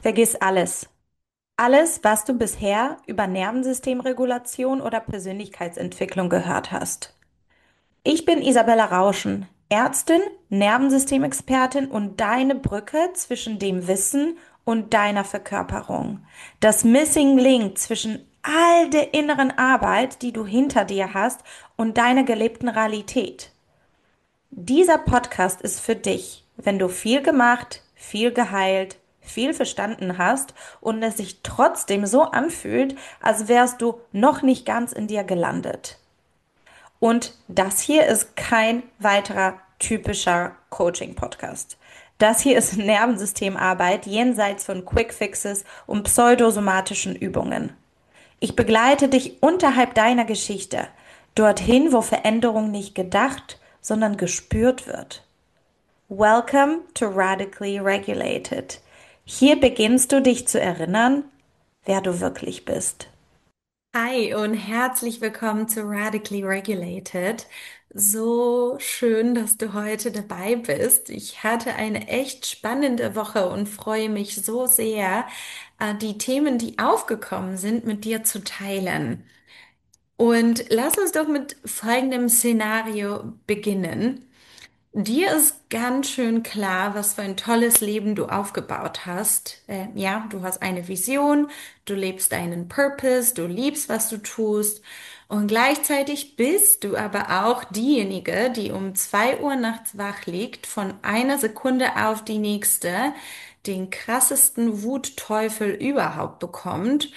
Vergiss alles. Alles, was du bisher über Nervensystemregulation oder Persönlichkeitsentwicklung gehört hast. Ich bin Isabella Rauschen, Ärztin, Nervensystemexpertin und deine Brücke zwischen dem Wissen und deiner Verkörperung. Das Missing Link zwischen all der inneren Arbeit, die du hinter dir hast, und deiner gelebten Realität. Dieser Podcast ist für dich, wenn du viel gemacht, viel geheilt, viel verstanden hast und es sich trotzdem so anfühlt, als wärst du noch nicht ganz in dir gelandet. Und das hier ist kein weiterer typischer Coaching-Podcast. Das hier ist Nervensystemarbeit jenseits von Quick Fixes und pseudosomatischen Übungen. Ich begleite dich unterhalb deiner Geschichte, dorthin, wo Veränderung nicht gedacht, sondern gespürt wird. Welcome to Radically Regulated. Hier beginnst du dich zu erinnern, wer du wirklich bist. Hi und herzlich willkommen zu Radically Regulated. So schön, dass du heute dabei bist. Ich hatte eine echt spannende Woche und freue mich so sehr, die Themen, die aufgekommen sind, mit dir zu teilen. Und lass uns doch mit folgendem Szenario beginnen. Dir ist ganz schön klar, was für ein tolles Leben du aufgebaut hast. Ja, du hast eine Vision, du lebst deinen Purpose, du liebst, was du tust. Und gleichzeitig bist du aber auch diejenige, die um 2 Uhr nachts wach liegt, von einer Sekunde auf die nächste den krassesten Wutteufel überhaupt bekommt,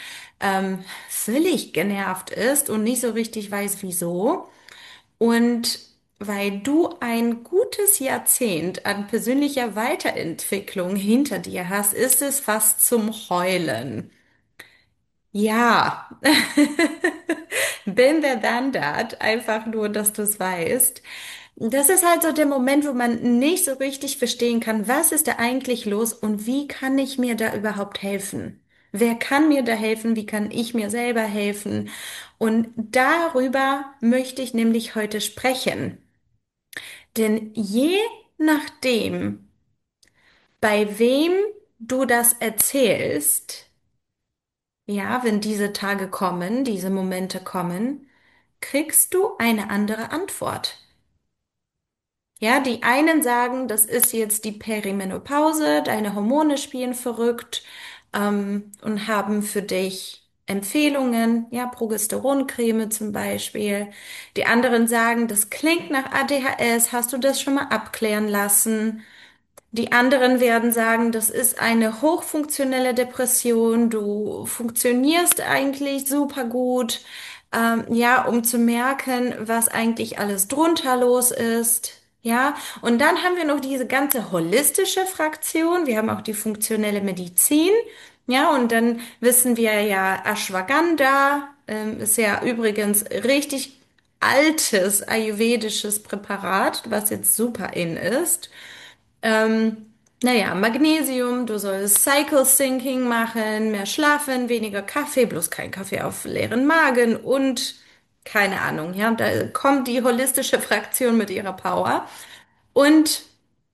völlig genervt ist und nicht so richtig weiß, wieso. Und weil du ein gutes Jahrzehnt an persönlicher Weiterentwicklung hinter dir hast, ist es fast zum Heulen. Ja, been there, done that. Einfach nur, dass du es weißt. Das ist halt so der Moment, wo man nicht so richtig verstehen kann, was ist da eigentlich los und wie kann ich mir da überhaupt helfen? Wer kann mir da helfen? Wie kann ich mir selber helfen? Und darüber möchte ich nämlich heute sprechen. Denn je nachdem, bei wem du das erzählst, ja, wenn diese Tage kommen, diese Momente kommen, kriegst du eine andere Antwort. Ja, die einen sagen, das ist jetzt die Perimenopause, deine Hormone spielen verrückt, und haben für dich Empfehlungen, ja, Progesteroncreme zum Beispiel. Die anderen sagen, das klingt nach ADHS, hast du das schon mal abklären lassen? Die anderen werden sagen, das ist eine hochfunktionelle Depression, du funktionierst eigentlich super gut, ja, um zu merken, was eigentlich alles drunter los ist. Ja, und dann haben wir noch diese ganze holistische Fraktion. Wir haben auch die funktionelle Medizin. Ja, und dann wissen wir ja, Ashwagandha, ist ja übrigens richtig altes ayurvedisches Präparat, was jetzt super in ist. Naja, Magnesium, du sollst Cycle Syncing machen, mehr schlafen, weniger Kaffee, bloß kein Kaffee auf leeren Magen und keine Ahnung, ja, da kommt die holistische Fraktion mit ihrer Power. Und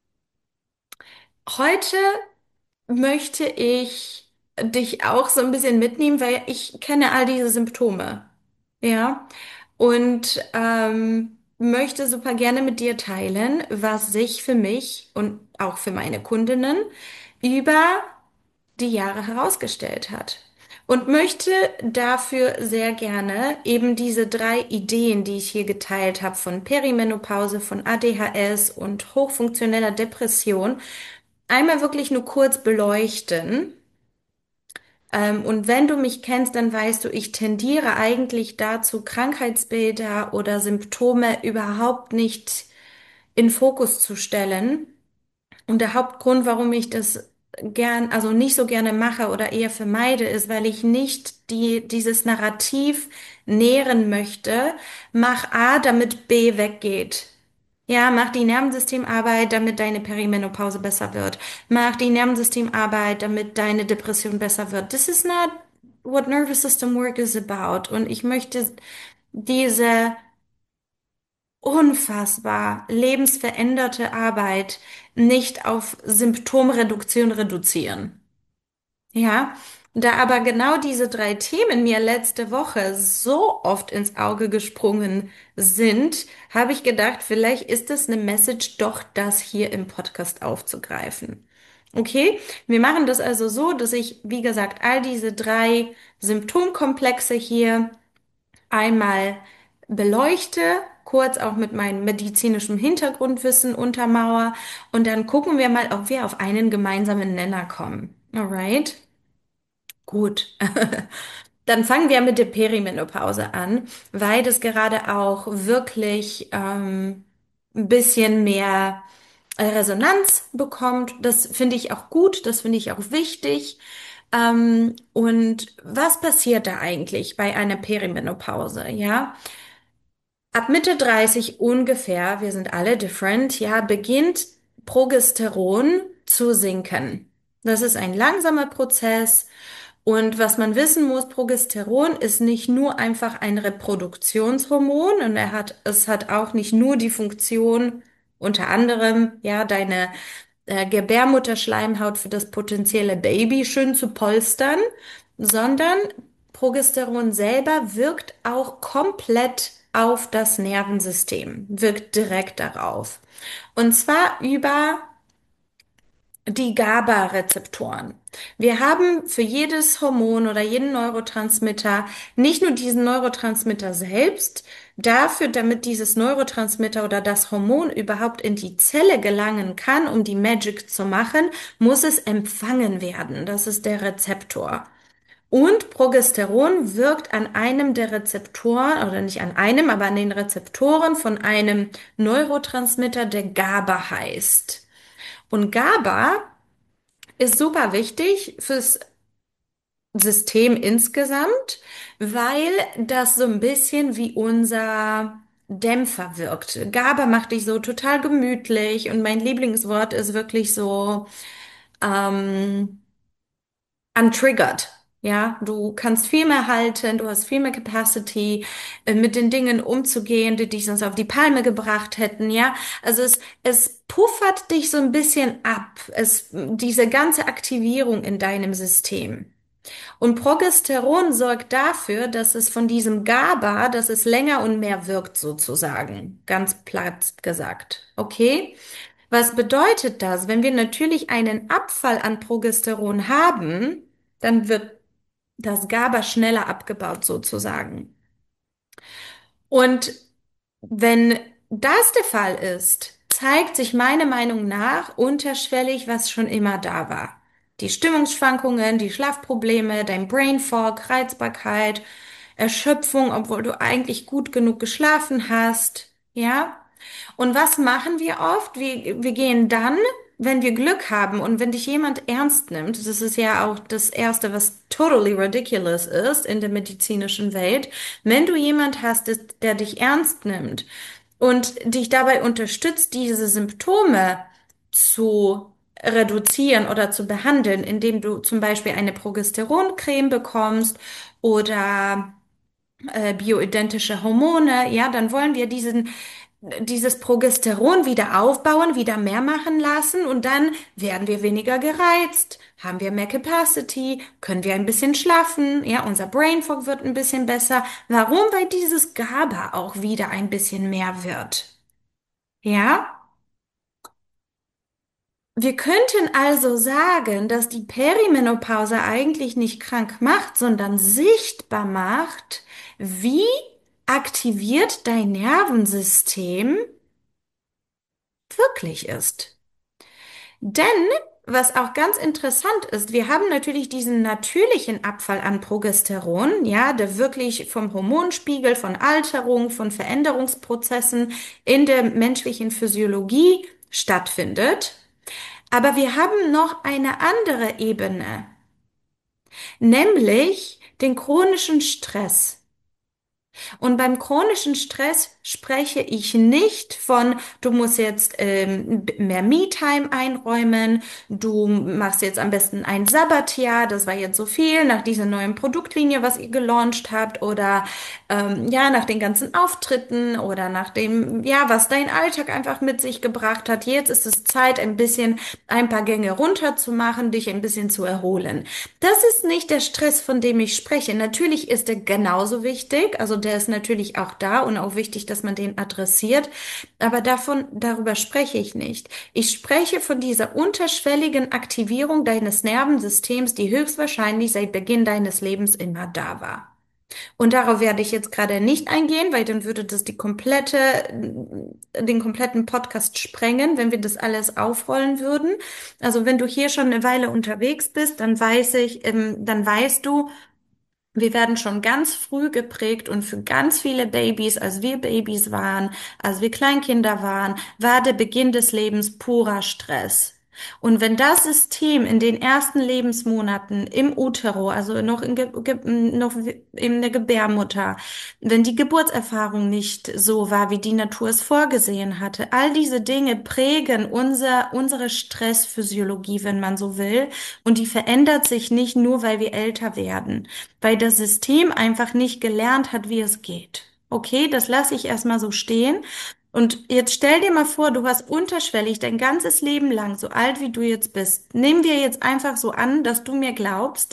heute möchte ich dich auch so ein bisschen mitnehmen, weil ich kenne all diese Symptome. Ja, und möchte super gerne mit dir teilen, was sich für mich und auch für meine Kundinnen über die Jahre herausgestellt hat. Und möchte dafür sehr gerne eben diese 3 Ideen, die ich hier geteilt habe, von Perimenopause, von ADHS und hochfunktioneller Depression, einmal wirklich nur kurz beleuchten. Und wenn du mich kennst, dann weißt du, ich tendiere eigentlich dazu, Krankheitsbilder oder Symptome überhaupt nicht in Fokus zu stellen. Und der Hauptgrund, warum ich das also nicht so gerne mache oder eher vermeide, ist, weil ich nicht dieses Narrativ nähren möchte. Mach A, damit B weggeht. Ja, mach die Nervensystemarbeit, damit deine Perimenopause besser wird. Mach die Nervensystemarbeit, damit deine Depression besser wird. This is not what nervous system work is about. Und ich möchte diese unfassbar lebensveränderte Arbeit nicht auf Symptomreduktion reduzieren. Ja, da aber genau diese drei Themen mir letzte Woche so oft ins Auge gesprungen sind, habe ich gedacht, vielleicht ist es eine Message, doch das hier im Podcast aufzugreifen. Okay, wir machen das also so, dass ich, wie gesagt, all diese drei Symptomkomplexe hier einmal beleuchte, kurz auch mit meinem medizinischen Hintergrundwissen untermauer und dann gucken wir mal, ob wir auf einen gemeinsamen Nenner kommen. Alright? Gut. Dann fangen wir mit der Perimenopause an, weil das gerade auch wirklich ein bisschen mehr Resonanz bekommt. Das finde ich auch gut, das finde ich auch wichtig. Und was passiert da eigentlich bei einer Perimenopause? Ja, ab Mitte 30 ungefähr, wir sind alle different, ja, beginnt Progesteron zu sinken. Das ist ein langsamer Prozess. Und was man wissen muss, Progesteron ist nicht nur einfach ein Reproduktionshormon und es hat auch nicht nur die Funktion, unter anderem, ja, deine Gebärmutterschleimhaut für das potenzielle Baby schön zu polstern, sondern Progesteron selber wirkt auch komplett auf das Nervensystem, wirkt direkt darauf. Und zwar über die GABA-Rezeptoren. Wir haben für jedes Hormon oder jeden Neurotransmitter nicht nur diesen Neurotransmitter selbst, dafür, damit dieses Neurotransmitter oder das Hormon überhaupt in die Zelle gelangen kann, um die Magic zu machen, muss es empfangen werden. Das ist der Rezeptor. Und Progesteron wirkt an einem der Rezeptoren, oder nicht an einem, aber an den Rezeptoren von einem Neurotransmitter, der GABA heißt. Und GABA ist super wichtig fürs System insgesamt, weil das so ein bisschen wie unser Dämpfer wirkt. GABA macht dich so total gemütlich und mein Lieblingswort ist wirklich so ähm, untriggered. Ja, du kannst viel mehr halten, du hast viel mehr Capacity, mit den Dingen umzugehen, die dich sonst auf die Palme gebracht hätten. Ja, also es puffert dich so ein bisschen ab. Diese ganze Aktivierung in deinem System. Und Progesteron sorgt dafür, dass es von diesem GABA, dass es länger und mehr wirkt sozusagen. Ganz platt gesagt. Okay? Was bedeutet das? Wenn wir natürlich einen Abfall an Progesteron haben, dann wird das GABA schneller abgebaut sozusagen. Und wenn das der Fall ist, zeigt sich meiner Meinung nach unterschwellig, was schon immer da war. Die Stimmungsschwankungen, die Schlafprobleme, dein Brain Fog, Reizbarkeit, Erschöpfung, obwohl du eigentlich gut genug geschlafen hast, ja? Und was machen wir oft? Wir gehen dann, wenn wir Glück haben und wenn dich jemand ernst nimmt, das ist ja auch das Erste, was totally ridiculous ist in der medizinischen Welt, wenn du jemand hast, der dich ernst nimmt und dich dabei unterstützt, diese Symptome zu reduzieren oder zu behandeln, indem du zum Beispiel eine Progesteroncreme bekommst oder bioidentische Hormone, ja, dann wollen wir dieses Progesteron wieder aufbauen, wieder mehr machen lassen und dann werden wir weniger gereizt, haben wir mehr Capacity, können wir ein bisschen schlafen, ja, unser Brain Fog wird ein bisschen besser. Warum? Weil dieses GABA auch wieder ein bisschen mehr wird. Ja? Wir könnten also sagen, dass die Perimenopause eigentlich nicht krank macht, sondern sichtbar macht, wie aktiviert dein Nervensystem wirklich ist. Denn, was auch ganz interessant ist, wir haben natürlich diesen natürlichen Abfall an Progesteron, ja, der wirklich vom Hormonspiegel, von Alterung, von Veränderungsprozessen in der menschlichen Physiologie stattfindet. Aber wir haben noch eine andere Ebene, nämlich den chronischen Stress. Und beim chronischen Stress spreche ich nicht von, du musst jetzt mehr Me-Time einräumen, du machst jetzt am besten ein Sabbatjahr, das war jetzt so viel, nach dieser neuen Produktlinie, was ihr gelauncht habt, oder ja, nach den ganzen Auftritten oder nach dem, ja, was dein Alltag einfach mit sich gebracht hat. Jetzt ist es Zeit, ein paar Gänge runter zu machen, dich ein bisschen zu erholen. Das ist nicht der Stress, von dem ich spreche. Natürlich ist er genauso wichtig, also der ist natürlich auch da und auch wichtig, dass man den adressiert, aber darüber spreche ich nicht. Ich spreche von dieser unterschwelligen Aktivierung deines Nervensystems, die höchstwahrscheinlich seit Beginn deines Lebens immer da war. Und darauf werde ich jetzt gerade nicht eingehen, weil dann würde das den kompletten Podcast sprengen, wenn wir das alles aufrollen würden. Also wenn du hier schon eine Weile unterwegs bist, dann weißt du, wir werden schon ganz früh geprägt und für ganz viele Babys, als wir Babys waren, als wir Kleinkinder waren, war der Beginn des Lebens purer Stress. Und wenn das System in den ersten Lebensmonaten im Utero, also noch in der Gebärmutter, wenn die Geburtserfahrung nicht so war, wie die Natur es vorgesehen hatte, all diese Dinge prägen unsere Stressphysiologie, wenn man so will, und die verändert sich nicht nur, weil wir älter werden, weil das System einfach nicht gelernt hat, wie es geht. Okay, das lasse ich erstmal so stehen. Und jetzt stell dir mal vor, du hast unterschwellig dein ganzes Leben lang, so alt wie du jetzt bist. Nehmen wir jetzt einfach so an, dass du mir glaubst,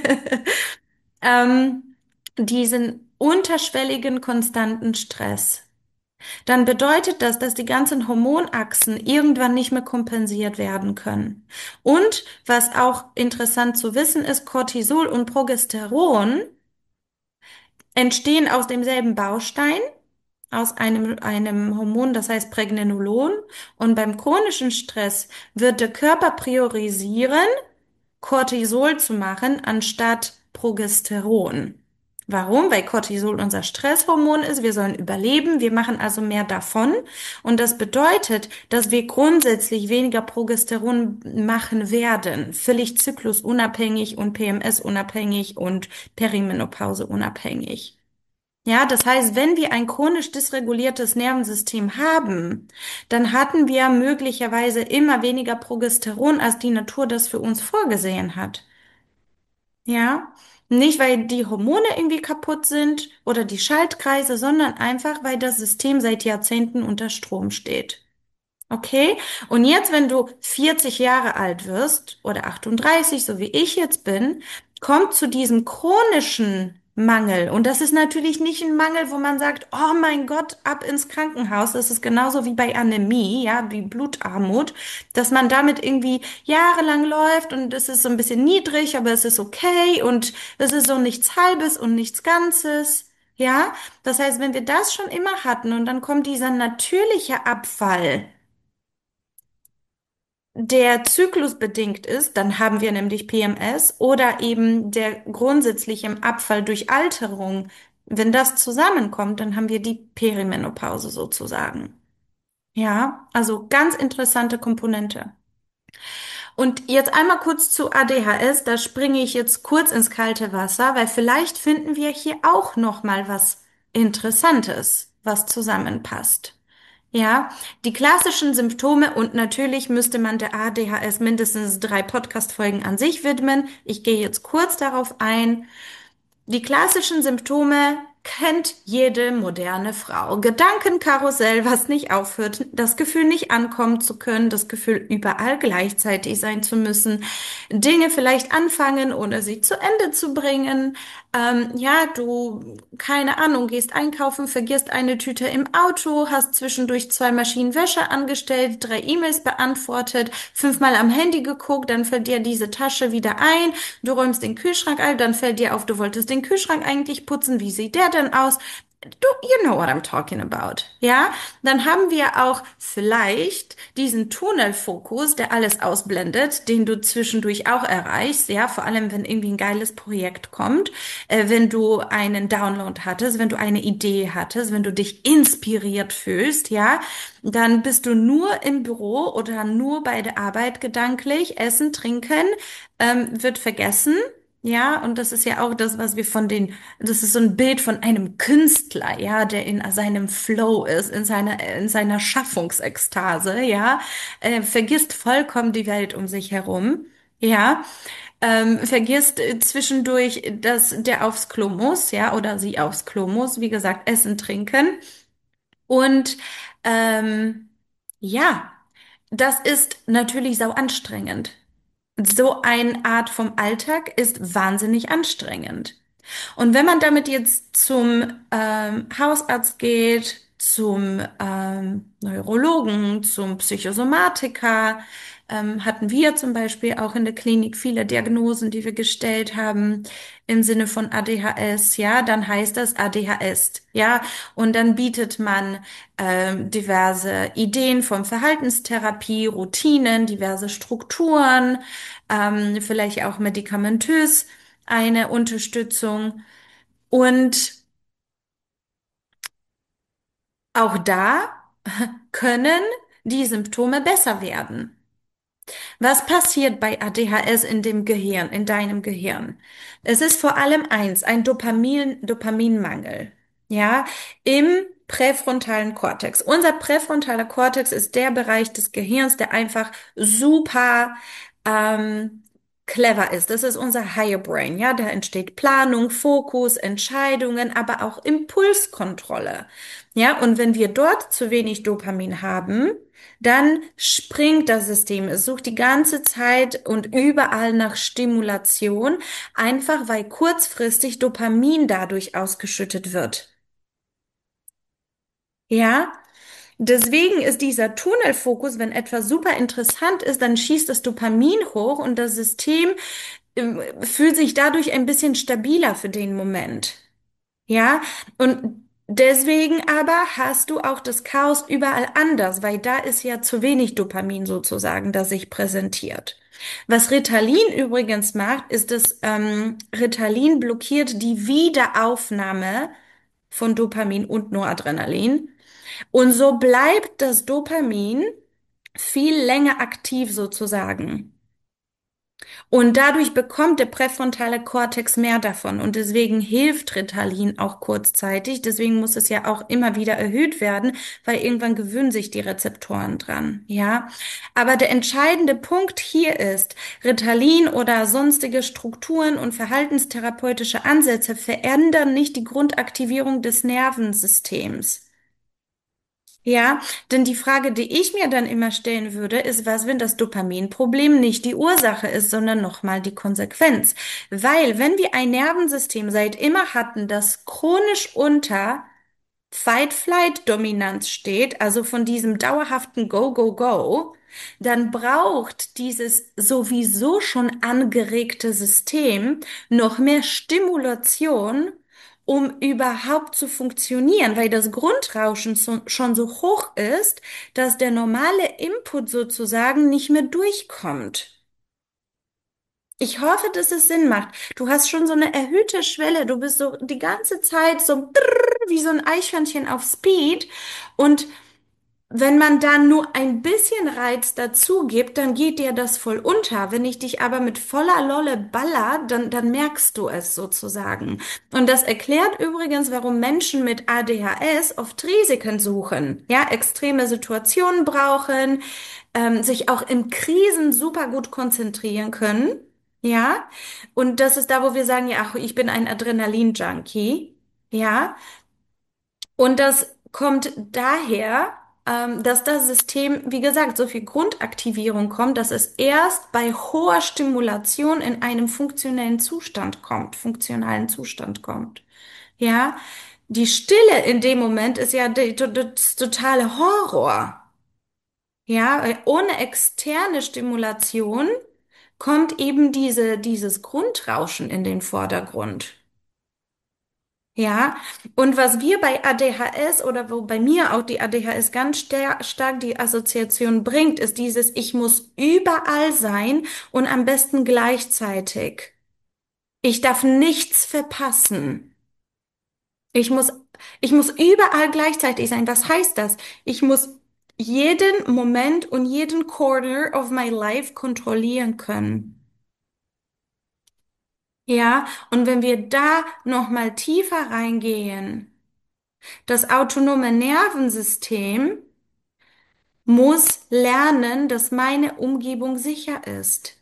ähm, diesen unterschwelligen, konstanten Stress. Dann bedeutet das, dass die ganzen Hormonachsen irgendwann nicht mehr kompensiert werden können. Und was auch interessant zu wissen ist, Cortisol und Progesteron entstehen aus demselben Baustein, aus einem Hormon, das heißt Pregnenolon. Und beim chronischen Stress wird der Körper priorisieren, Cortisol zu machen, anstatt Progesteron. Warum? Weil Cortisol unser Stresshormon ist. Wir sollen überleben. Wir machen also mehr davon. Und das bedeutet, dass wir grundsätzlich weniger Progesteron machen werden. Völlig zyklusunabhängig und PMS-unabhängig und Perimenopause-unabhängig. Ja, das heißt, wenn wir ein chronisch dysreguliertes Nervensystem haben, dann hatten wir möglicherweise immer weniger Progesteron, als die Natur das für uns vorgesehen hat. Ja, nicht weil die Hormone irgendwie kaputt sind oder die Schaltkreise, sondern einfach, weil das System seit Jahrzehnten unter Strom steht. Okay? Und jetzt, wenn du 40 Jahre alt wirst oder 38, so wie ich jetzt bin, kommt zu diesem chronischen Mangel. Und das ist natürlich nicht ein Mangel, wo man sagt, oh mein Gott, ab ins Krankenhaus. Das ist genauso wie bei Anämie, ja, wie Blutarmut, dass man damit irgendwie jahrelang läuft und es ist so ein bisschen niedrig, aber es ist okay und es ist so nichts Halbes und nichts Ganzes. Ja, das heißt, wenn wir das schon immer hatten und dann kommt dieser natürliche Abfall, der zyklusbedingt ist, dann haben wir nämlich PMS oder eben der grundsätzliche Abfall durch Alterung. Wenn das zusammenkommt, dann haben wir die Perimenopause sozusagen. Ja, also ganz interessante Komponente. Und jetzt einmal kurz zu ADHS, da springe ich jetzt kurz ins kalte Wasser, weil vielleicht finden wir hier auch noch mal was Interessantes, was zusammenpasst. Ja, die klassischen Symptome und natürlich müsste man der ADHS mindestens 3 Podcast-Folgen an sich widmen. Ich gehe jetzt kurz darauf ein. Die klassischen Symptome kennt jede moderne Frau. Gedankenkarussell, was nicht aufhört, das Gefühl, nicht ankommen zu können, das Gefühl, überall gleichzeitig sein zu müssen, Dinge vielleicht anfangen oder sie zu Ende zu bringen. Ja, du, keine Ahnung, gehst einkaufen, vergisst eine Tüte im Auto, hast zwischendurch 2 Maschinen Wäsche angestellt, 3 E-Mails beantwortet, 5-mal am Handy geguckt, dann fällt dir diese Tasche wieder ein, du räumst den Kühlschrank ein, dann fällt dir auf, du wolltest den Kühlschrank eigentlich putzen, wie sieht der denn aus? You know what I'm talking about. Ja, dann haben wir auch vielleicht diesen Tunnelfokus, der alles ausblendet, den du zwischendurch auch erreichst. Ja, vor allem, wenn irgendwie ein geiles Projekt kommt, wenn du einen Download hattest, wenn du eine Idee hattest, wenn du dich inspiriert fühlst, ja, dann bist du nur im Büro oder nur bei der Arbeit gedanklich. Essen, trinken, wird vergessen. Ja, und das ist ja auch das, was wir das ist so ein Bild von einem Künstler, ja, der in seinem Flow ist, in seiner Schaffungsekstase, ja, vergisst vollkommen die Welt um sich herum, ja, vergisst zwischendurch, dass der aufs Klo muss, ja, oder sie aufs Klo muss, wie gesagt, essen, trinken und, ähm, ja, das ist natürlich sau anstrengend. So eine Art vom Alltag ist wahnsinnig anstrengend. Und wenn man damit jetzt zum Hausarzt geht, zum Neurologen, zum Psychosomatiker, hatten wir zum Beispiel auch in der Klinik viele Diagnosen, die wir gestellt haben im Sinne von ADHS, ja, dann heißt das ADHS, ja, und dann bietet man diverse Ideen von Verhaltenstherapie, Routinen, diverse Strukturen, vielleicht auch medikamentös eine Unterstützung. Und auch da können die Symptome besser werden. Was passiert bei ADHS in dem Gehirn, in deinem Gehirn? Es ist vor allem eins, ein Dopaminmangel. Ja, im präfrontalen Kortex. Unser präfrontaler Kortex ist der Bereich des Gehirns, der einfach super ähm, clever ist. Das ist unser Higher Brain. Ja, da entsteht Planung, Fokus, Entscheidungen, aber auch Impulskontrolle. Ja, und wenn wir dort zu wenig Dopamin haben, dann springt das System. Es sucht die ganze Zeit und überall nach Stimulation, einfach weil kurzfristig Dopamin dadurch ausgeschüttet wird. Ja, deswegen ist dieser Tunnelfokus, wenn etwas super interessant ist, dann schießt das Dopamin hoch und das System fühlt sich dadurch ein bisschen stabiler für den Moment. Ja, und deswegen aber hast du auch das Chaos überall anders, weil da ist ja zu wenig Dopamin sozusagen, das sich präsentiert. Was Ritalin übrigens macht, ist, dass Ritalin blockiert die Wiederaufnahme von Dopamin und Noradrenalin. Und so bleibt das Dopamin viel länger aktiv sozusagen. Und dadurch bekommt der präfrontale Kortex mehr davon. Und deswegen hilft Ritalin auch kurzzeitig. Deswegen muss es ja auch immer wieder erhöht werden, weil irgendwann gewöhnen sich die Rezeptoren dran. Ja. Aber der entscheidende Punkt hier ist, Ritalin oder sonstige Strukturen und verhaltenstherapeutische Ansätze verändern nicht die Grundaktivierung des Nervensystems. Ja, denn die Frage, die ich mir dann immer stellen würde, ist, was, wenn das Dopaminproblem nicht die Ursache ist, sondern nochmal die Konsequenz? Weil, wenn wir ein Nervensystem seit immer hatten, das chronisch unter Fight-Flight-Dominanz steht, also von diesem dauerhaften Go, Go, Go, dann braucht dieses sowieso schon angeregte System noch mehr Stimulation, um überhaupt zu funktionieren, weil das Grundrauschen schon so hoch ist, dass der normale Input sozusagen nicht mehr durchkommt. Ich hoffe, dass es Sinn macht. Du hast schon so eine erhöhte Schwelle. Du bist so die ganze Zeit so wie so ein Eichhörnchen auf Speed. Und wenn man dann nur ein bisschen Reiz dazu gibt, dann geht dir das voll unter. Wenn ich dich aber mit voller Lolle baller, dann merkst du es sozusagen. Und das erklärt übrigens, warum Menschen mit ADHS oft Risiken suchen. Ja, extreme Situationen brauchen, sich auch in Krisen super gut konzentrieren können. Ja, und das ist da, wo wir sagen, ja, ach, ich bin ein Adrenalin-Junkie. Ja, und das kommt daher, dass das System, wie gesagt, so viel Grundaktivierung kommt, dass es erst bei hoher Stimulation in einem funktionalen Zustand kommt. Ja, die Stille in dem Moment ist ja das totale Horror. Ja, weil ohne externe Stimulation kommt eben dieses Grundrauschen in den Vordergrund. Ja, und was wir bei ADHS oder wo bei mir auch die ADHS ganz stark die Assoziation bringt, ist dieses, ich muss überall sein und am besten gleichzeitig. Ich darf nichts verpassen. Ich muss, ich muss überall gleichzeitig sein. Was heißt das? Ich muss jeden Moment und jeden Corner of my life kontrollieren können. Ja, und wenn wir da noch mal tiefer reingehen, das autonome Nervensystem muss lernen, dass meine Umgebung sicher ist.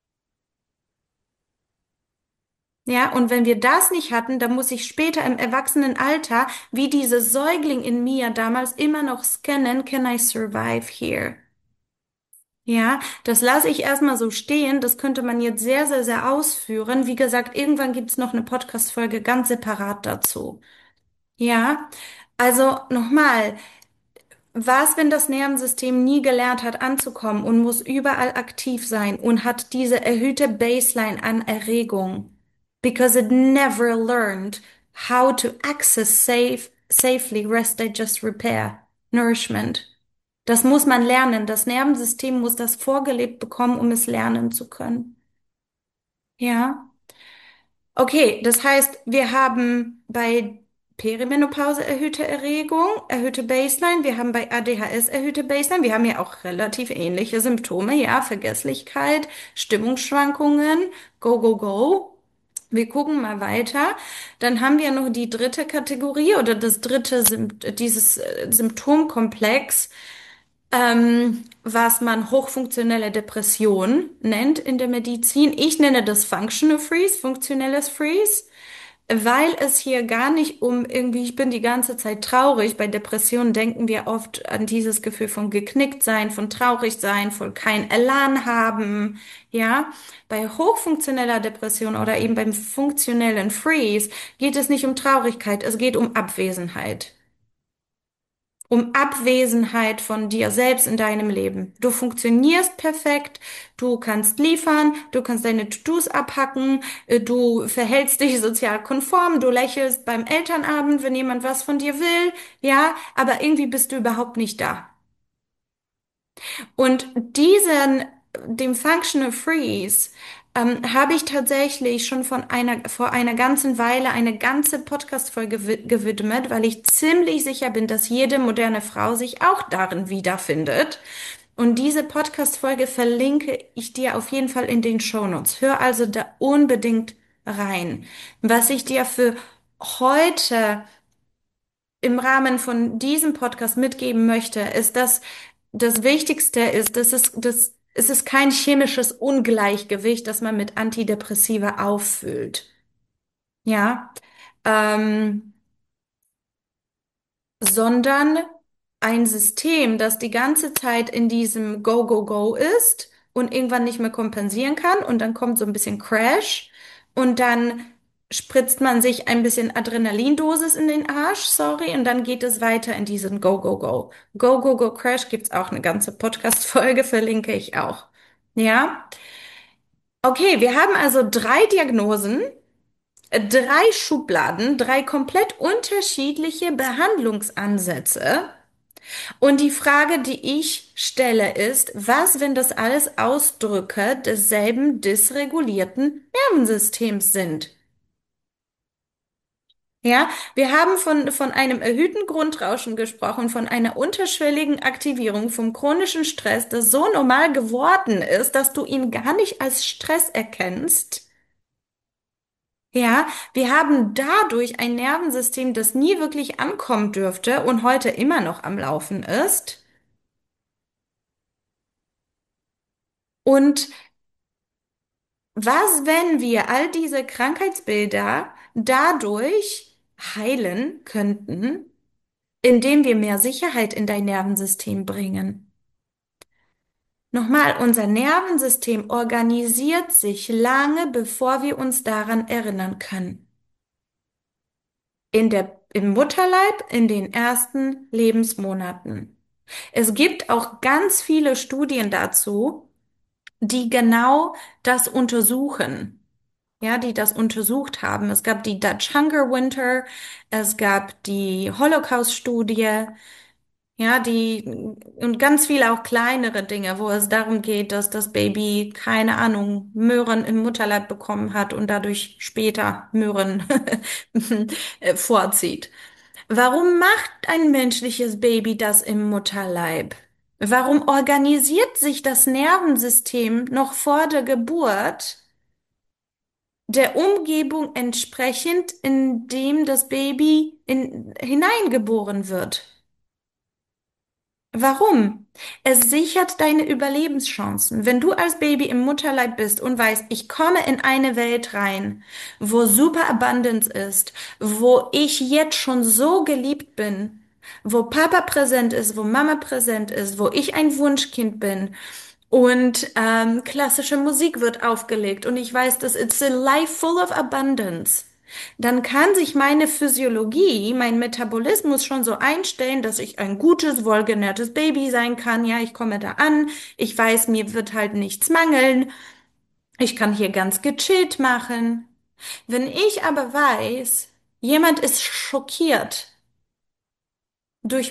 Ja, und wenn wir das nicht hatten, dann muss ich später im Erwachsenenalter, wie diese Säugling in mir damals, immer noch scannen, can I survive here? Ja, das lasse ich erstmal so stehen. Das könnte man jetzt sehr, sehr, sehr ausführen. Wie gesagt, irgendwann gibt's noch eine Podcast-Folge ganz separat dazu. Ja, also nochmal. Was, wenn das Nervensystem nie gelernt hat anzukommen und muss überall aktiv sein und hat diese erhöhte Baseline an Erregung? Because it never learned how to access safely rest, digest, repair, nourishment. Das muss man lernen. Das Nervensystem muss das vorgelebt bekommen, um es lernen zu können. Ja. Okay, das heißt, wir haben bei Perimenopause erhöhte Erregung, erhöhte Baseline, wir haben bei ADHS erhöhte Baseline, wir haben ja auch relativ ähnliche Symptome, ja, Vergesslichkeit, Stimmungsschwankungen, go, go, go. Wir gucken mal weiter. Dann haben wir noch die dritte Kategorie oder das dritte dieses Symptomkomplex, was man hochfunktionelle Depression nennt in der Medizin. Ich nenne das Functional Freeze, funktionelles Freeze, weil es hier gar nicht um irgendwie, ich bin die ganze Zeit traurig. Bei Depressionen denken wir oft an dieses Gefühl von geknickt sein, von traurig sein, von kein Elan haben. Ja, bei hochfunktioneller Depression oder eben beim funktionellen Freeze geht es nicht um Traurigkeit, es geht um Abwesenheit. Um Abwesenheit von dir selbst in deinem Leben. Du funktionierst perfekt, du kannst liefern, du kannst deine To-Dos abhacken, du verhältst dich sozial konform, du lächelst beim Elternabend, wenn jemand was von dir will, ja, aber irgendwie bist du überhaupt nicht da. Und dem Functional Freeze, habe ich tatsächlich schon vor einer ganzen Weile eine ganze Podcast-Folge gewidmet, weil ich ziemlich sicher bin, dass jede moderne Frau sich auch darin wiederfindet. Und diese Podcast-Folge verlinke ich dir auf jeden Fall in den Shownotes. Hör also da unbedingt rein. Was ich dir für heute im Rahmen von diesem Podcast mitgeben möchte, ist, dass das Wichtigste ist, es ist kein chemisches Ungleichgewicht, das man mit Antidepressiva auffüllt. Ja, ähm, sondern ein System, das die ganze Zeit in diesem Go, Go, Go ist und irgendwann nicht mehr kompensieren kann und dann kommt so ein bisschen Crash und dann spritzt man sich ein bisschen Adrenalindosis in den Arsch, sorry, und dann geht es weiter in diesen Go, Go, Go. Go, Go, Go, Crash gibt's auch eine ganze Podcast-Folge, verlinke ich auch. Ja? Okay, wir haben also drei Diagnosen, drei Schubladen, drei komplett unterschiedliche Behandlungsansätze. Und die Frage, die ich stelle, ist, was, wenn das alles Ausdrücke desselben dysregulierten Nervensystems sind? Ja, wir haben von einem erhöhten Grundrauschen gesprochen, von einer unterschwelligen Aktivierung, vom chronischen Stress, das so normal geworden ist, dass du ihn gar nicht als Stress erkennst. Ja, wir haben dadurch ein Nervensystem, das nie wirklich ankommen dürfte und heute immer noch am Laufen ist. Und was, wenn wir all diese Krankheitsbilder dadurch heilen könnten, indem wir mehr Sicherheit in dein Nervensystem bringen? Nochmal, unser Nervensystem organisiert sich lange, bevor wir uns daran erinnern können. Im Mutterleib in den ersten Lebensmonaten. Es gibt auch ganz viele Studien dazu, die genau das untersuchen. Ja, die das untersucht haben. Es gab die Dutch Hunger Winter, es gab die Holocaust-Studie, ja, und ganz viele auch kleinere Dinge, wo es darum geht, dass das Baby, keine Ahnung, Möhren im Mutterleib bekommen hat und dadurch später Möhren vorzieht. Warum macht ein menschliches Baby das im Mutterleib? Warum organisiert sich das Nervensystem noch vor der Geburt der Umgebung entsprechend, in dem das Baby hineingeboren wird. Warum? Es sichert deine Überlebenschancen. Wenn du als Baby im Mutterleib bist und weißt, ich komme in eine Welt rein, wo Super Abundance ist, wo ich jetzt schon so geliebt bin, wo Papa präsent ist, wo Mama präsent ist, wo ich ein Wunschkind bin und klassische Musik wird aufgelegt und ich weiß, dass it's a life full of abundance, dann kann sich meine Physiologie, mein Metabolismus schon so einstellen, dass ich ein gutes, wohlgenährtes Baby sein kann. Ja, ich komme da an, ich weiß, mir wird halt nichts mangeln, ich kann hier ganz gechillt machen. Wenn ich aber weiß, jemand ist schockiert durch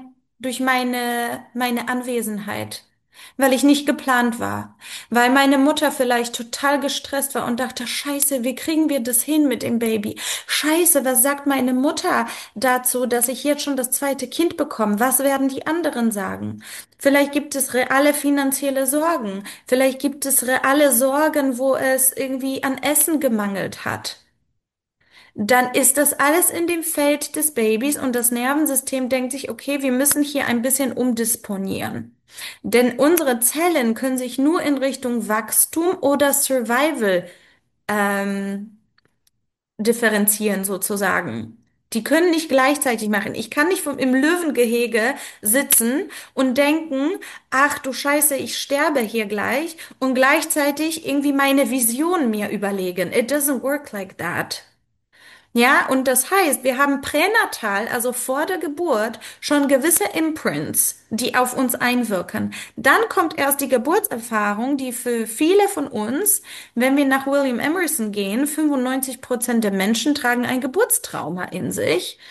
meine Anwesenheit, weil ich nicht geplant war, weil meine Mutter vielleicht total gestresst war und dachte, Scheiße, wie kriegen wir das hin mit dem Baby? Scheiße, was sagt meine Mutter dazu, dass ich jetzt schon das zweite Kind bekomme? Was werden die anderen sagen? Vielleicht gibt es reale finanzielle Sorgen. Vielleicht gibt es reale Sorgen, wo es irgendwie an Essen gemangelt hat. Dann ist das alles in dem Feld des Babys und das Nervensystem denkt sich, okay, wir müssen hier ein bisschen umdisponieren. Denn unsere Zellen können sich nur in Richtung Wachstum oder Survival ähm, differenzieren sozusagen. Die können nicht gleichzeitig machen. Ich kann nicht im Löwengehege sitzen und denken, ach du Scheiße, ich sterbe hier gleich und gleichzeitig irgendwie meine Vision mir überlegen. It doesn't work like that. Ja, und das heißt, wir haben pränatal, also vor der Geburt, schon gewisse Imprints, die auf uns einwirken. Dann kommt erst die Geburtserfahrung, die für viele von uns, wenn wir nach William Emerson gehen, 95% der Menschen tragen ein Geburtstrauma in sich.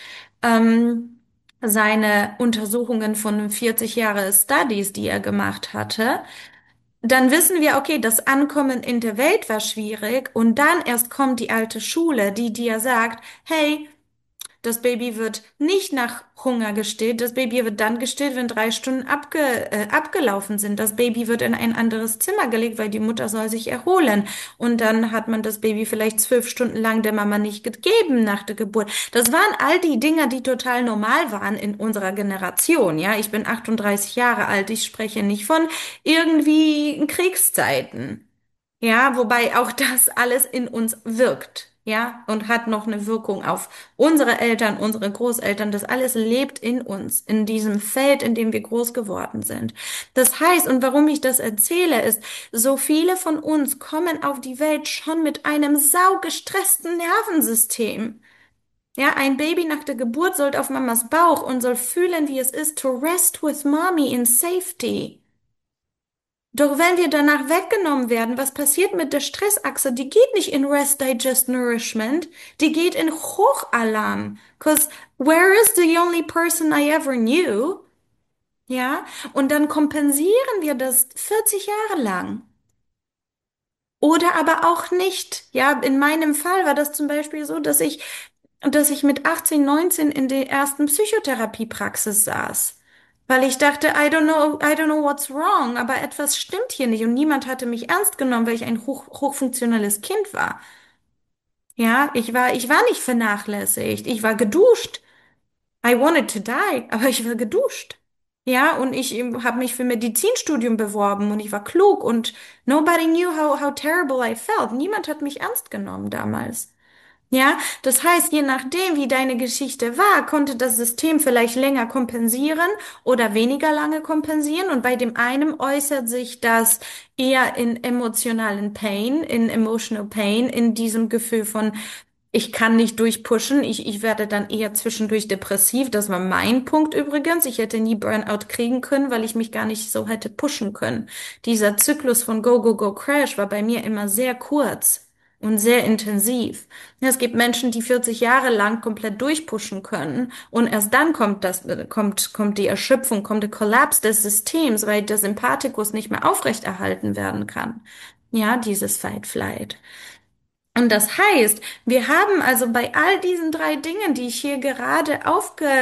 Seine Untersuchungen von 40 Jahre Studies, die er gemacht hatte, dann wissen wir, okay, das Ankommen in der Welt war schwierig und dann erst kommt die alte Schule, die dir sagt, hey, das Baby wird nicht nach Hunger gestillt. Das Baby wird dann gestillt, wenn 3 Stunden abgelaufen sind. Das Baby wird in ein anderes Zimmer gelegt, weil die Mutter soll sich erholen. Und dann hat man das Baby vielleicht 12 Stunden lang der Mama nicht gegeben nach der Geburt. Das waren all die Dinger, die total normal waren in unserer Generation. Ja, ich bin 38 Jahre alt. Ich spreche nicht von irgendwie Kriegszeiten. Ja, wobei auch das alles in uns wirkt, ja, und hat noch eine Wirkung auf unsere Eltern, unsere Großeltern. Das alles lebt in uns, in diesem Feld, in dem wir groß geworden sind. Das heißt, und warum ich das erzähle, ist, so viele von uns kommen auf die Welt schon mit einem saugestressten Nervensystem. Ja, ein Baby nach der Geburt soll auf Mamas Bauch und soll fühlen, wie es ist, to rest with mommy in safety. Doch wenn wir danach weggenommen werden, was passiert mit der Stressachse? Die geht nicht in Rest, Digest, Nourishment, die geht in Hochalarm. 'Cause where is the only person I ever knew? Ja, und dann kompensieren wir das 40 Jahre lang. Oder aber auch nicht. Ja, in meinem Fall war das zum Beispiel so, dass ich mit 18, 19 in der ersten Psychotherapiepraxis saß. Weil ich dachte, I don't know what's wrong, aber etwas stimmt hier nicht und niemand hatte mich ernst genommen, weil ich ein hochfunktionales Kind war. Ja, ich war nicht vernachlässigt. Ich war geduscht. I wanted to die, aber ich war geduscht. Ja, und ich habe mich für Medizinstudium beworben und ich war klug und nobody knew how terrible I felt. Niemand hat mich ernst genommen damals. Ja, das heißt, je nachdem, wie deine Geschichte war, konnte das System vielleicht länger kompensieren oder weniger lange kompensieren. Und bei dem einen äußert sich das eher in emotionalen Pain, in emotional Pain, in diesem Gefühl von, ich kann nicht durchpushen, ich werde dann eher zwischendurch depressiv. Das war mein Punkt übrigens. Ich hätte nie Burnout kriegen können, weil ich mich gar nicht so hätte pushen können. Dieser Zyklus von Go, Go, Go, Crash war bei mir immer sehr kurz und sehr intensiv. Ja, es gibt Menschen, die 40 Jahre lang komplett durchpushen können und erst dann kommt die Erschöpfung, kommt der Kollaps des Systems, weil der Sympathikus nicht mehr aufrechterhalten werden kann. Ja, dieses Fight Flight. Und das heißt, wir haben also bei all diesen drei Dingen, die ich hier gerade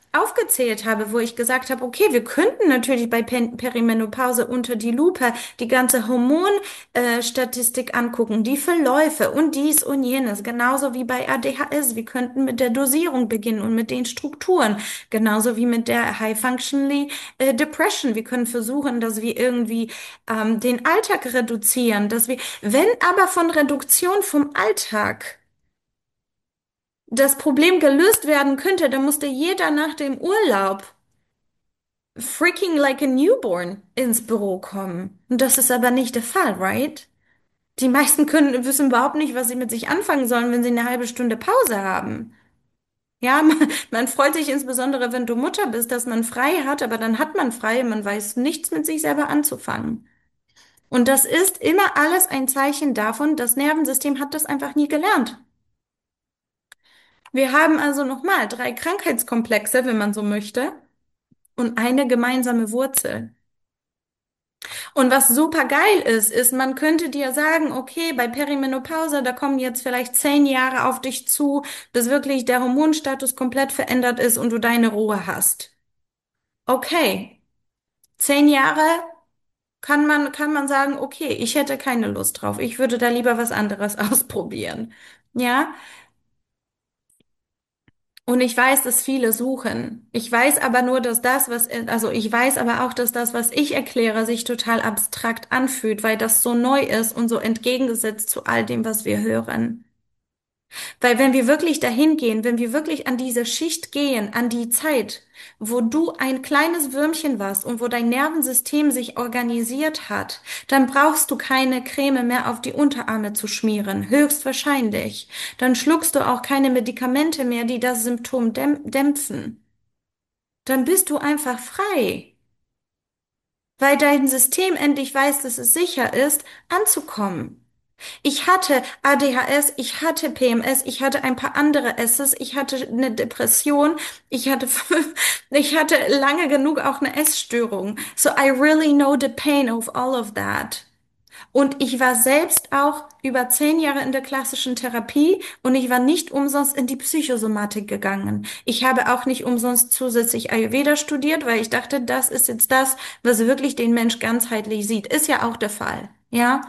aufgezählt habe, wo ich gesagt habe, okay, wir könnten natürlich bei Perimenopause unter die Lupe die ganze Hormonstatistik angucken, die Verläufe und dies und jenes, genauso wie bei ADHS. Wir könnten mit der Dosierung beginnen und mit den Strukturen, genauso wie mit der High Functionally Depression. Wir können versuchen, dass wir irgendwie den Alltag reduzieren, dass wir, wenn aber von Reduktion vom Alltag das Problem gelöst werden könnte, dann musste jeder nach dem Urlaub freaking like a newborn ins Büro kommen. Und das ist aber nicht der Fall, right? Die meisten wissen überhaupt nicht, was sie mit sich anfangen sollen, wenn sie eine halbe Stunde Pause haben. Ja, man freut sich insbesondere, wenn du Mutter bist, dass man frei hat, aber dann hat man frei, man weiß nichts mit sich selber anzufangen. Und das ist immer alles ein Zeichen davon, das Nervensystem hat das einfach nie gelernt. Wir haben also nochmal drei Krankheitskomplexe, wenn man so möchte, und eine gemeinsame Wurzel. Und was super geil ist, man könnte dir sagen, okay, bei Perimenopause, da kommen jetzt vielleicht 10 Jahre auf dich zu, bis wirklich der Hormonstatus komplett verändert ist und du deine Ruhe hast. Okay, 10 Jahre kann man sagen, okay, ich hätte keine Lust drauf. Ich würde da lieber was anderes ausprobieren. Ja? Und ich weiß, dass viele suchen. Ich weiß aber nur, dass also ich weiß aber auch, dass das, was ich erkläre, sich total abstrakt anfühlt, weil das so neu ist und so entgegengesetzt zu all dem, was wir hören. Weil wenn wir wirklich dahin gehen, wenn wir wirklich an diese Schicht gehen, an die Zeit, wo du ein kleines Würmchen warst und wo dein Nervensystem sich organisiert hat, dann brauchst du keine Creme mehr auf die Unterarme zu schmieren, höchstwahrscheinlich. Dann schluckst du auch keine Medikamente mehr, die das Symptom dämpfen. Dann bist du einfach frei, weil dein System endlich weiß, dass es sicher ist, anzukommen. Ich hatte ADHS, ich hatte PMS, ich hatte ein paar andere S's, ich hatte eine Depression, ich hatte, ich hatte lange genug auch eine Essstörung. So I really know the pain of all of that. Und ich war selbst auch über 10 Jahre in der klassischen Therapie und ich war nicht umsonst in die Psychosomatik gegangen. Ich habe auch nicht umsonst zusätzlich Ayurveda studiert, weil ich dachte, das ist jetzt das, was wirklich den Mensch ganzheitlich sieht. Ist ja auch der Fall. Ja?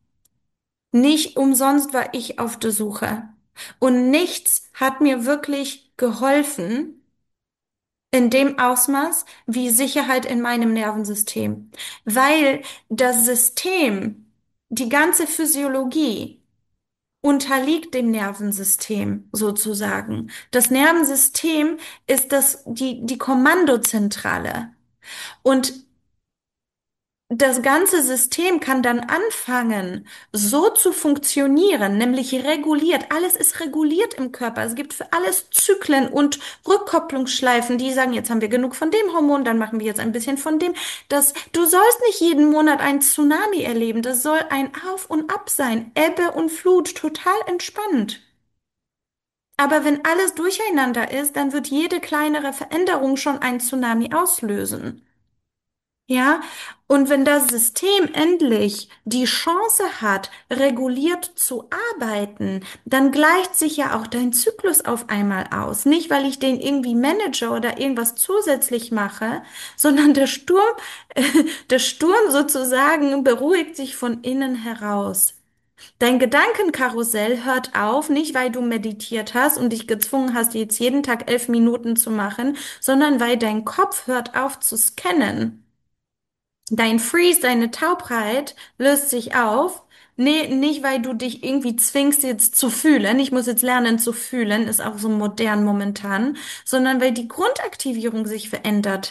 Nicht umsonst war ich auf der Suche. Und nichts hat mir wirklich geholfen in dem Ausmaß wie Sicherheit in meinem Nervensystem. Weil das System, die ganze Physiologie unterliegt dem Nervensystem sozusagen. Das Nervensystem ist die Kommandozentrale. Und das ganze System kann dann anfangen, so zu funktionieren, nämlich reguliert. Alles ist reguliert im Körper. Es gibt für alles Zyklen und Rückkopplungsschleifen, die sagen, jetzt haben wir genug von dem Hormon, dann machen wir jetzt ein bisschen von dem. Du sollst nicht jeden Monat ein Tsunami erleben. Das soll ein Auf und Ab sein. Ebbe und Flut, total entspannt. Aber wenn alles durcheinander ist, dann wird jede kleinere Veränderung schon ein Tsunami auslösen. Ja, und wenn das System endlich die Chance hat, reguliert zu arbeiten, dann gleicht sich ja auch dein Zyklus auf einmal aus. Nicht, weil ich den irgendwie manage oder irgendwas zusätzlich mache, sondern der Sturm sozusagen beruhigt sich von innen heraus. Dein Gedankenkarussell hört auf, nicht weil du meditiert hast und dich gezwungen hast, jetzt jeden Tag 11 Minuten zu machen, sondern weil dein Kopf hört auf zu scannen. Dein Freeze, deine Taubheit löst sich auf. Nee, nicht, weil du dich irgendwie zwingst, jetzt zu fühlen. Ich muss jetzt lernen zu fühlen, ist auch so modern momentan, sondern weil die Grundaktivierung sich verändert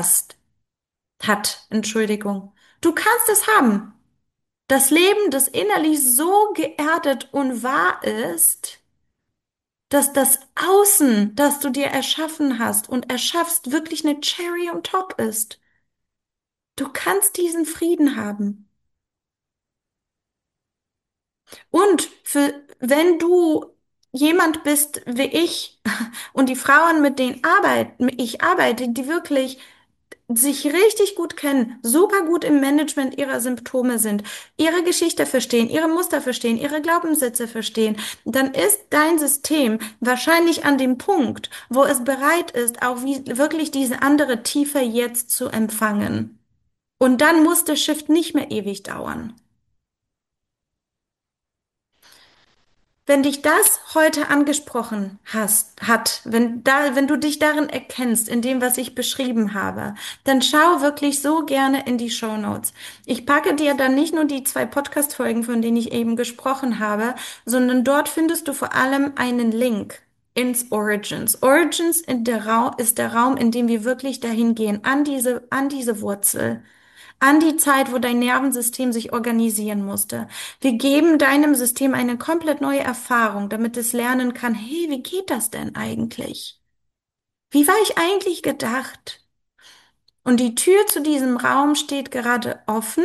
Entschuldigung. Du kannst es haben. Das Leben, das innerlich so geerdet und wahr ist, dass das Außen, das du dir erschaffen hast und erschaffst, wirklich eine Cherry on top ist. Du kannst diesen Frieden haben. Und wenn du jemand bist wie ich und die Frauen, mit denen ich arbeite, die wirklich sich richtig gut kennen, super gut im Management ihrer Symptome sind, ihre Geschichte verstehen, ihre Muster verstehen, ihre Glaubenssätze verstehen, dann ist dein System wahrscheinlich an dem Punkt, wo es bereit ist, auch wirklich diese andere Tiefe jetzt zu empfangen. Und dann muss der Shift nicht mehr ewig dauern. Wenn dich das heute angesprochen wenn du dich darin erkennst, in dem, was ich beschrieben habe, dann schau wirklich so gerne in die Shownotes. Ich packe dir dann nicht nur die zwei Podcast-Folgen, von denen ich eben gesprochen habe, sondern dort findest du vor allem einen Link ins Origins. Origins ist der Raum, in dem wir wirklich dahin gehen, an diese Wurzel, an die Zeit, wo dein Nervensystem sich organisieren musste. Wir geben deinem System eine komplett neue Erfahrung, damit es lernen kann, hey, wie geht das denn eigentlich? Wie war ich eigentlich gedacht? Und die Tür zu diesem Raum steht gerade offen.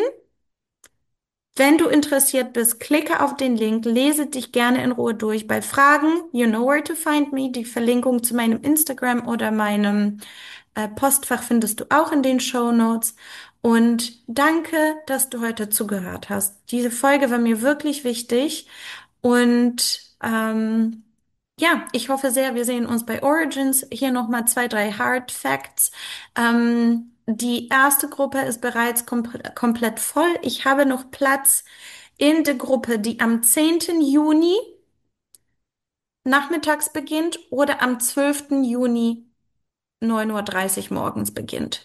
Wenn du interessiert bist, klicke auf den Link, lese dich gerne in Ruhe durch. Bei Fragen, you know where to find me. Die Verlinkung zu meinem Instagram oder meinem Postfach findest du auch in den Show Notes. Und danke, dass du heute zugehört hast. Diese Folge war mir wirklich wichtig. Und ja, ich hoffe sehr, wir sehen uns bei Origins. Hier nochmal zwei, drei Hard Facts. Die erste Gruppe ist bereits komplett voll. Ich habe noch Platz in der Gruppe, die am 10. Juni nachmittags beginnt oder am 12. Juni 9:30 Uhr morgens beginnt.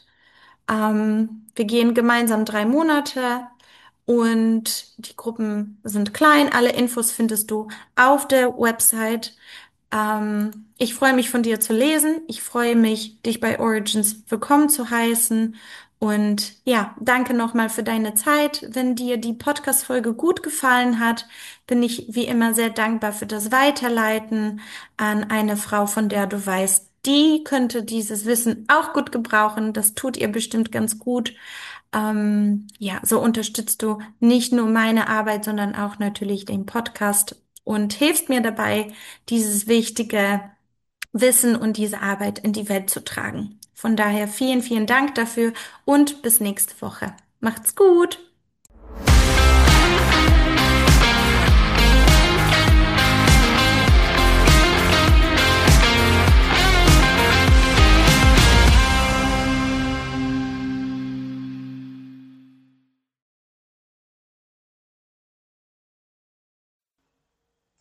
Wir gehen gemeinsam 3 Monate und die Gruppen sind klein. Alle Infos findest du auf der Website. Ich freue mich von dir zu lesen. Ich freue mich, dich bei Origins willkommen zu heißen. Und ja, danke nochmal für deine Zeit. Wenn dir die Podcast-Folge gut gefallen hat, bin ich wie immer sehr dankbar für das Weiterleiten an eine Frau, von der du weißt, die könnte dieses Wissen auch gut gebrauchen. Das tut ihr bestimmt ganz gut. Ja, so unterstützt du nicht nur meine Arbeit, sondern auch natürlich den Podcast und hilfst mir dabei, dieses wichtige Wissen und diese Arbeit in die Welt zu tragen. Von daher vielen, vielen Dank dafür und bis nächste Woche. Macht's gut!